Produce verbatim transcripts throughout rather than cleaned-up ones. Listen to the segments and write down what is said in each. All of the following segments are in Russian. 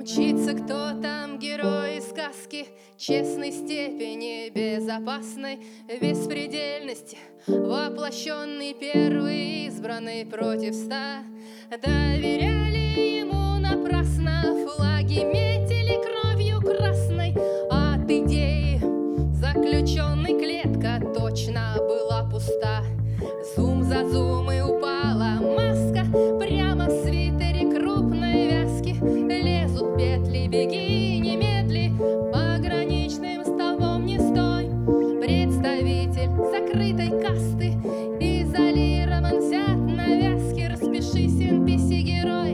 Мчится кто там, герой из сказки, честной степени, безопасной беспредельности, воплощенный, первый избранный против ста. Доверяли ему напрасно, флаги метили кровью красной. От идеи заключенной клетка точно была пуста. Зум за зумой упала маска, прямо в свитере крупной вязки. Лезут петли, беги, немедли, пограничным столбом не стой. Представитель закрытой касты, изолирован, взят на вязки. Распишись, эн пи си-герой,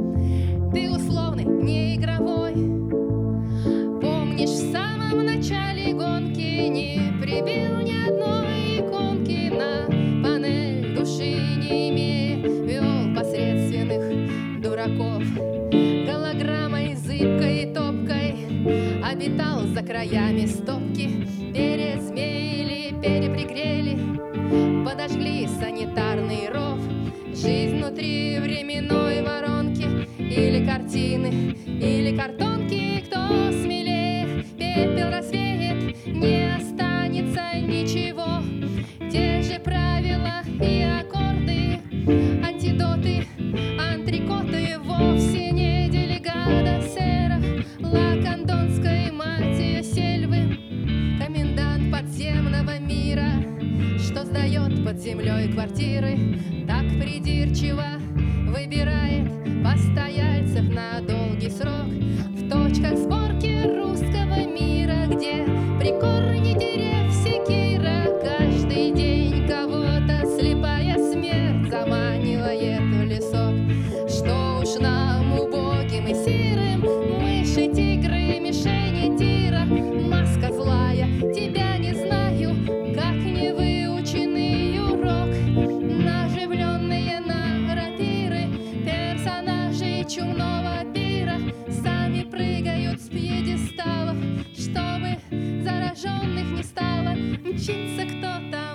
ты условный, не игровой. Помнишь, в самом начале гонки не прибил ни одной иконки на панель, души не имея, вел посредственных дураков. Голограммой зыбкой и топкой обитал за краями стопки. Перезмеили, перепригрели, подожгли санитарный ров. Жизнь внутри временной воронки, или картины, или картонки. Кто смелее пепел развеет, не останется ничего. Те же правила и аккорды, антидоты, антрикоты. Вовсе не делегата сэра лакандонской, мать ее сельвы, комендант подземного мира, что сдает под землей квартиры. Так придирчиво выбирает постояльцев на долгий срок в точках сборки русского мира, где при корне дерев секира. Каждый день кого-то слепая смерть заманивает в лесок. Что уж нам, убогим и сирым, мыши, тигры, мишени тира. Маска злая, тебя не знаю, как невыученный урок. Наживленные на рапиры персонажи чумного пира сами прыгают с пьедесталов, чтобы зараженных не стало. Мчится кто-то